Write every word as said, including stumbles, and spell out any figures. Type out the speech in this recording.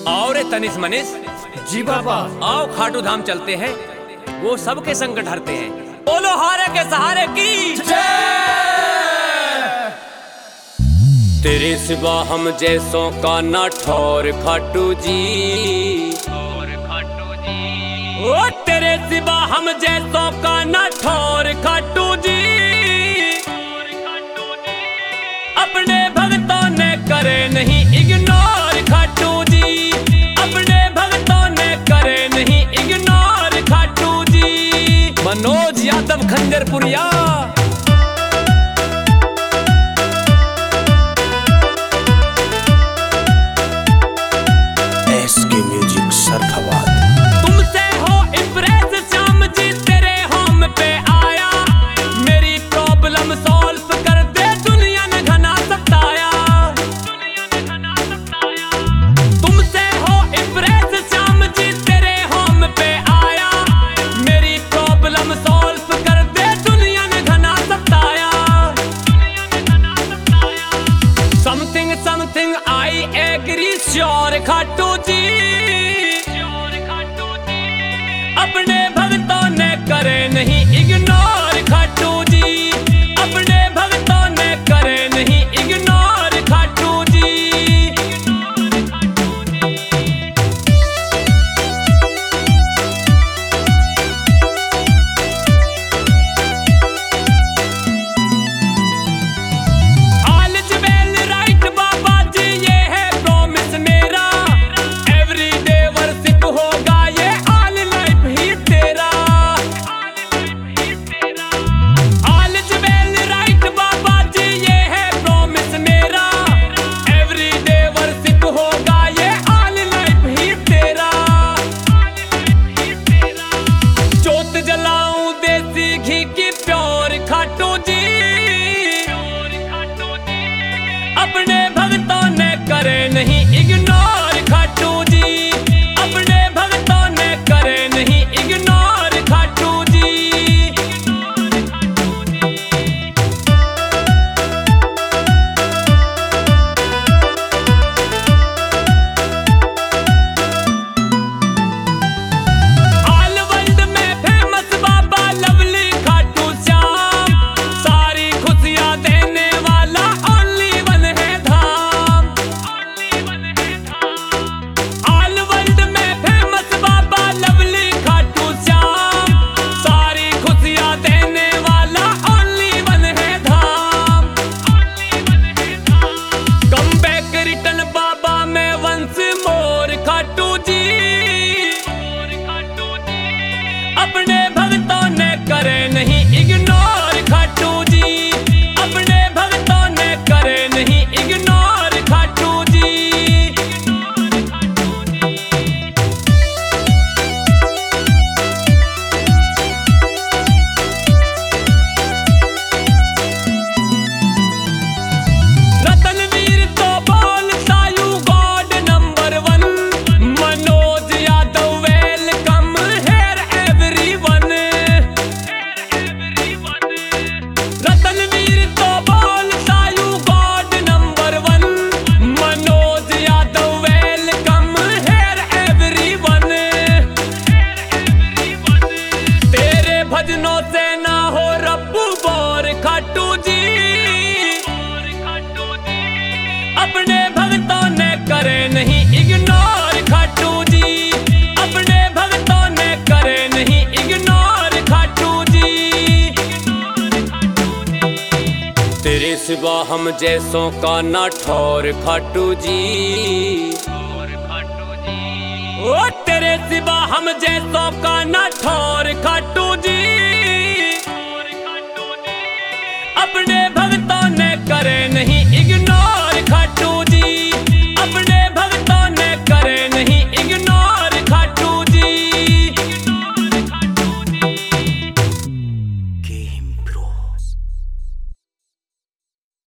आओ रे तनिष मनीष। जी बाबा। आओ खाटू धाम चलते हैं, वो सबके संकट हरते हैं। बोलो हारे के सहारे की तेरे सिवा हम जैसों का ना ठौर खाटू जी। ओ तेरे सिवा हम जैसों का ना ठौर खाटू जी। अपने भक्तों ने करे नहीं इग्नोर खाटू जी। अपने भक्तों ने करे नहीं ignore Khatu ji. Manoj Yadav Khanjarpuriya. SK music सरखवाद। तुमसे हो इम्प्रेस श्याम जी, तेरे होम पे आया। मेरी प्रॉब्लम सॉल्व कर दे, दुनिया ने घना सताया। तुमसे हो इम्प्रेस श्याम जी, तेरे होम पे आया। मेरी प्रॉब्लम सॉल्व कर दे, दुनिया ने घना सताया। Something something I agree sure Khatu ji. अपने भक्तों ने करे नहीं इग्नोर खाटू जी। अपने भक्तों ने करे नहीं ignore Khatu ji. All is well right बाबा जी, ये है प्रॉमिस मेरा। एवरी डे वर्शिप होगा ये ऑल लाइफ ही तेरा। ऑल इज वेल राइट बाबा जी, ये है प्रॉमिस मेरा। एवरी डे वर्शिप होगा ये ऑल लाइफ ही तेरा। जोत जलाऊं देसी घी की प्योर खाटू जी। अपने भक्तों ने करे नहीं इग्नोर खाटू जी। अपने भक्तों ने करे नहीं ignore Khatu ji. All world में फेमस बाबा लवली खाटू श्याम। सारी खुशियां देने वाला ओनली वन है धाम। ऑल वर्ल्ड में फेमस बाबा लवली खाटू श्याम। सारी खुशियां देने वाला ओनली वन है धाम। कम बैक रिटर्न बाबा में वंस मोर खाटू जी। अपने भक्तों ने करे नहीं इग्नोर खाटू जी। अपने भक्तों ने करे नहीं इग्नोर खाटू जी। रतनवीर तो बोलता you god number one. Manoj Yadav welcome here everyone. Ratanveer तो बोलता you god number one. Manoj Yadav welcome here everyone. तेरे भजनों से ना हो रब्बू बोर खाटू जी। अपने भक्तों ने करे नहीं इग्नोर खाटू जी। अपने भक्तों ने करे नहीं इग्नोर खाटू जी। तेरे सिवा हम जैसों का ना ठौर खाटू जी। ओ तेरे सिवा हम जैसों का ना ठौर खाटू जी। अपने भक्तों ने करे नहीं